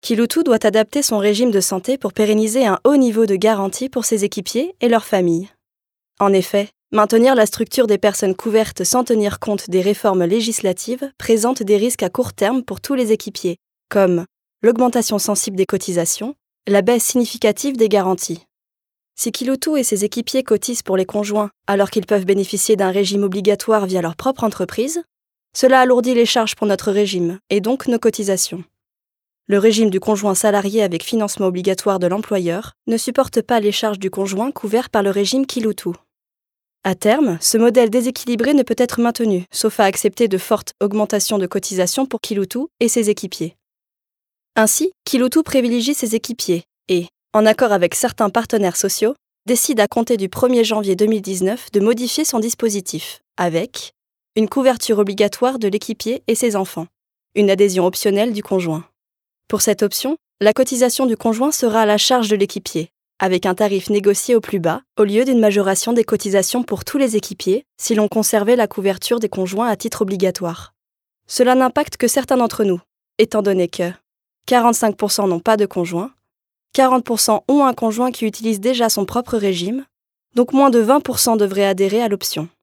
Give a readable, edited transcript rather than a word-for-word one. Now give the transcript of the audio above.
Kiloutou doit adapter son régime de santé pour pérenniser un haut niveau de garantie pour ses équipiers et leurs familles. En effet, maintenir la structure des personnes couvertes sans tenir compte des réformes législatives présente des risques à court terme pour tous les équipiers, comme l'augmentation sensible des cotisations, la baisse significative des garanties. Si Kiloutou et ses équipiers cotisent pour les conjoints alors qu'ils peuvent bénéficier d'un régime obligatoire via leur propre entreprise, cela alourdit les charges pour notre régime et donc nos cotisations. Le régime du conjoint salarié avec financement obligatoire de l'employeur ne supporte pas les charges du conjoint couvert par le régime Kiloutou. À terme, ce modèle déséquilibré ne peut être maintenu, sauf à accepter de fortes augmentations de cotisations pour Kiloutou et ses équipiers. Ainsi, Kiloutou privilégie ses équipiers et, en accord avec certains partenaires sociaux, décide à compter du 1er janvier 2019 de modifier son dispositif, avec une couverture obligatoire de l'équipier et ses enfants, une adhésion optionnelle du conjoint. Pour cette option, la cotisation du conjoint sera à la charge de l'équipier, avec un tarif négocié au plus bas, au lieu d'une majoration des cotisations pour tous les équipiers si l'on conservait la couverture des conjoints à titre obligatoire. Cela n'impacte que certains d'entre nous, étant donné que 45% n'ont pas de conjoint, 40% ont un conjoint qui utilise déjà son propre régime, donc moins de 20% devraient adhérer à l'option.